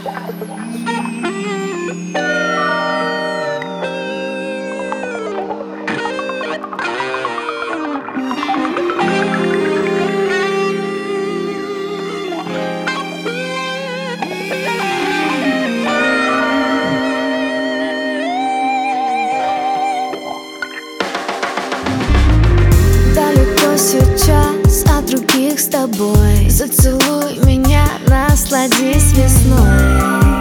Сейчас от других с тобой. Зацелуй меня, насладись весной.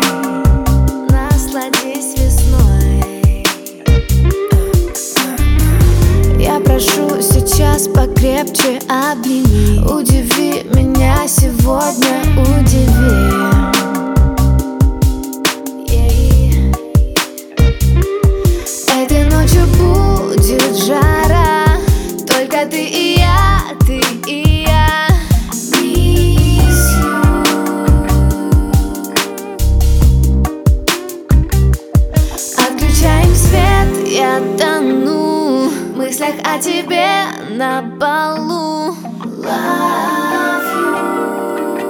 Насладись весной. Я прошу сейчас покрепче обними. Удиви меня сегодня, удиви. Этой ночью будет жара. Только ты и я, ты и я. Miss you. Отключаем свет, я тону в мыслях о тебе на полу. Love you.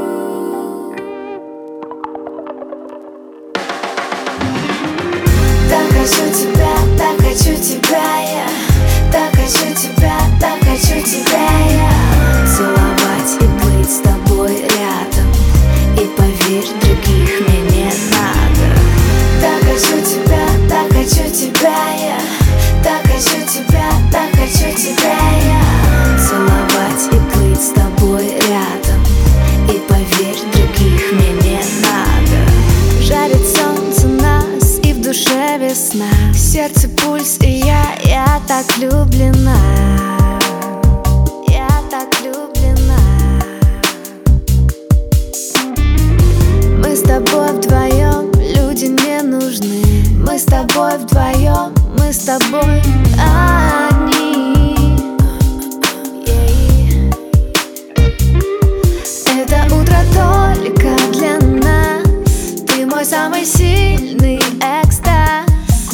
Так хочу тебя, так хочу тебя я. Так хочу тебя, так хочу тебя я. Целовать и быть с тобой рядом. И поверь, других мне не надо. Так хочу тебя, так хочу тебя я. Так хочу тебя, так хочу тебя я. Целовать и быть с тобой рядом. И поверь, других мне не надо. Жарит солнце нас и в душе весна. Сердце пульс и я так влюблена. Я так влюблена. Мы с тобой вдвоем, люди не нужны. Мы с тобой вдвоем, мы с тобой одни. Это утро только для нас. Ты мой самый сильный экстаз.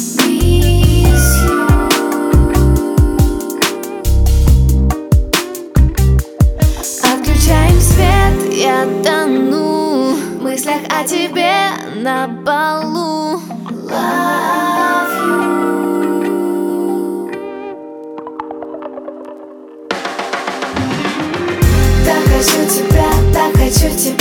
Я тону в мыслях о тебе на полу. Love you. Так хочу тебя, так хочу тебя.